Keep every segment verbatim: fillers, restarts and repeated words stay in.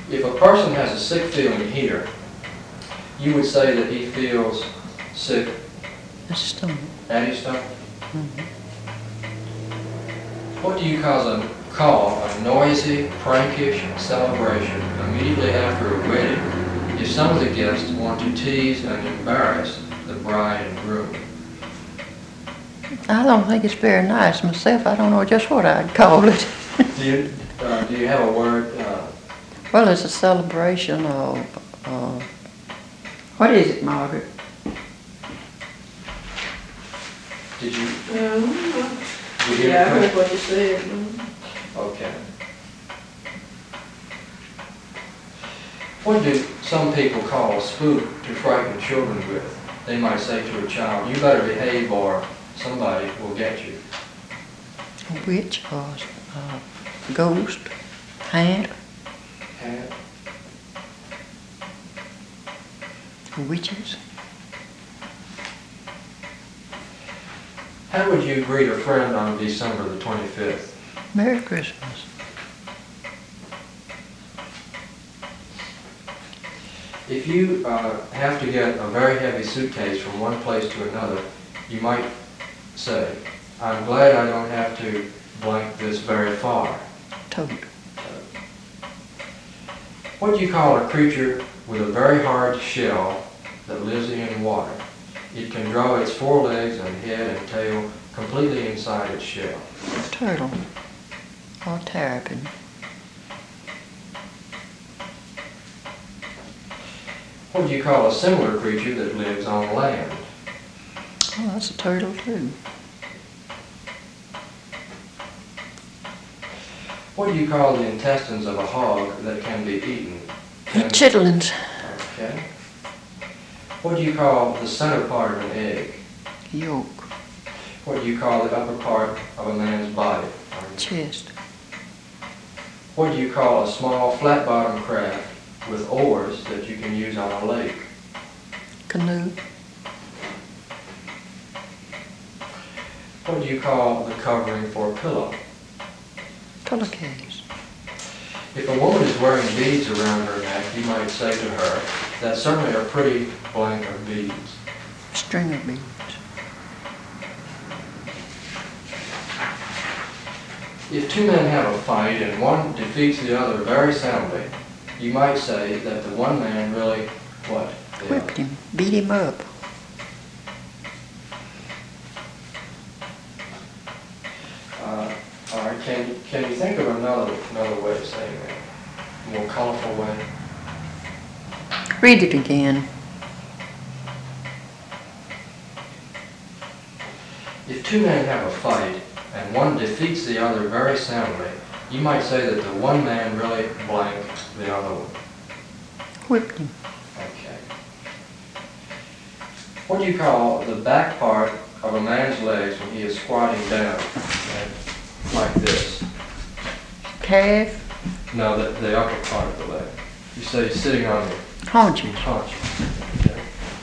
If a person has a sick feeling here, you would say that he feels sick His stomach. at his stomach. Mm-hmm. What do you call a, call a noisy, prankish celebration immediately after a wedding if some of the guests want to tease and embarrass the bride and groom? I don't think it's very nice myself. I don't know just what I'd call it. Do you, uh, do you have a word? Uh, Well, it's a celebration of, uh, what is it, Margaret? did you, Yeah, did you hear yeah, I the heard question? what you said. Okay. What do some people call a spook to frighten children with? They might say to a child, you better behave or somebody will get you. A witch or uh, ghost, hand, And witches. how would you greet a friend on December the twenty-fifth? Merry Christmas. If you uh, have to get a very heavy suitcase from one place to another, you might say, I'm glad I don't have to blank this very far. Toad. What do you call a creature with a very hard shell that lives in water? It can draw its forelegs and head and tail completely inside its shell. Turtle. Or terrapin. What do you call a similar creature that lives on land? Oh, that's a turtle too. What do you call the intestines of a hog that can be eaten? Can- Chitlins. Okay. What do you call the center part of an egg? Yolk. What do you call the upper part of a man's body? Chest. What do you call a small flat-bottomed craft with oars that you can use on a lake? Canoe. What do you call the covering for a pillow? Pillowcase. If a woman is wearing beads around her neck, you might say to her, that's certainly a pretty blank of beads. String of beads. If two men have a fight and one defeats the other very soundly, you might say that the one man really, what? The Whipped other. him. Beat him up. Uh, all right, can, can you think of another, another way of saying that? A more colorful way? Read it again. If two men have a fight and one defeats the other very soundly, you might say that the one man really blank the other one. Whipped him. Okay. What do you call the back part of a man's legs when he is squatting down, and like this? Calf. No, the, the upper part of the leg. You say he's sitting on your Haunches. haunches. Okay.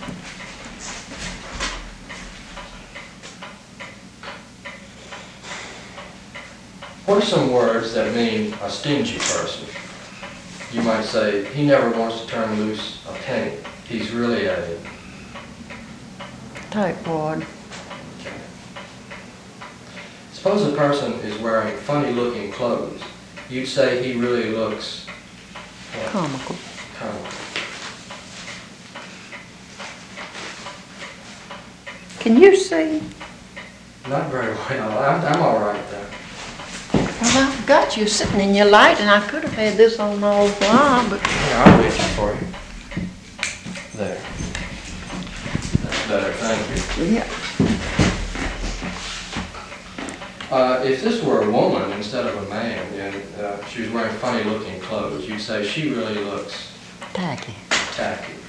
What are some words that mean a stingy person? You might say, he never wants to turn loose a penny. He's really a... Tightwad. Okay. Suppose a person is wearing funny-looking clothes. You'd say he really looks... what? Comical. Comical. Can you see? Not very well. I'm, I'm all right there. Well, I've got you sitting in your light, and I could have had this on all while, but Yeah, I'll reach it for you. There. That's better, thank you. yeah. Uh, if this were a woman instead of a man, and uh, she was wearing funny-looking clothes, you'd say she really looks Tacky. tacky.